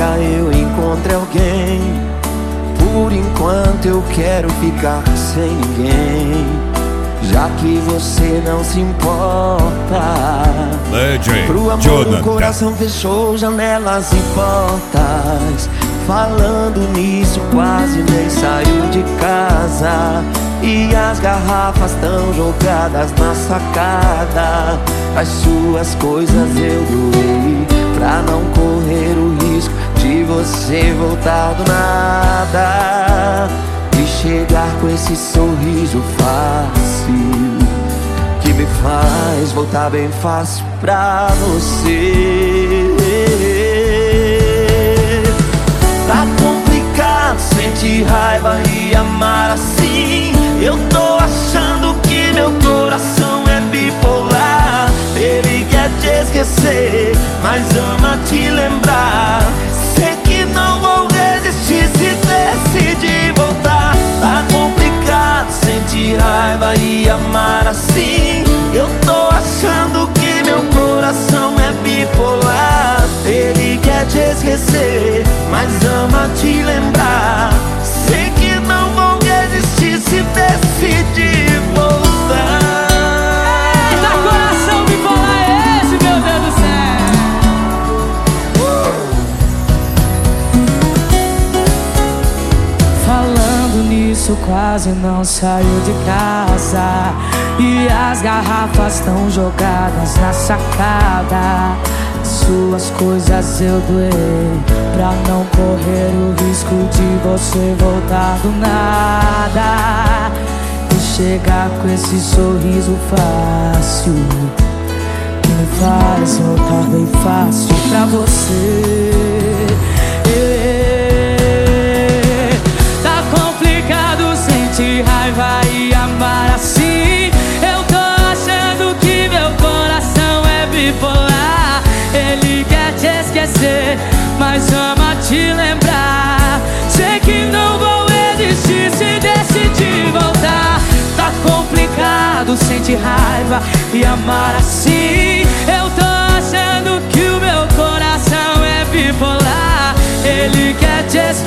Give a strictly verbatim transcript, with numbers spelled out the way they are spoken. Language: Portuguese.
dia eu encontre alguém. Por enquanto eu quero ficar sem ninguém, já que você não se importa. Legend, Pro amor Jonathan. o coração fechou janelas e portas. Falando nisso quase nem saiu de casa, e as garrafas tão jogadas na sacada. As suas coisas eu doei pra não correr o risco de você voltar do nada e chegar com esse sorriso fácil que me faz voltar bem fácil pra você. Tá complicado sentir raiva e amar assim. Eu tô achando que meu coração é bipolar. Ele quer te esquecer, mas ama te lembrar. Sei que não vou resistir se decidir voltar. Tá complicado sentir raiva e amar assim. Eu tô achando que meu coração é bipolar. Ele quer te esquecer, mas ama te lembrar. Sei que não vou resistir se decidir voltar. Eita, coração bipolar é esse, meu Deus do céu. uh. Falando nisso, quase não saiu de casa, e as garrafas estão jogadas na sacada. Suas coisas eu doei pra não correr o risco de você voltar do nada e chegar com esse sorriso fácil que me faz voltar bem fácil pra você. Tá complicado sentir raiva e amar assim. Eu tô achando que meu coração é bipolar. Ele quer te esquecer, mas ama te lembrar. Sei que não vou resistir se decidir voltar. Tá complicado sentir raiva e amar assim. Eu tô achando que o meu coração é bipolar. Ele quer te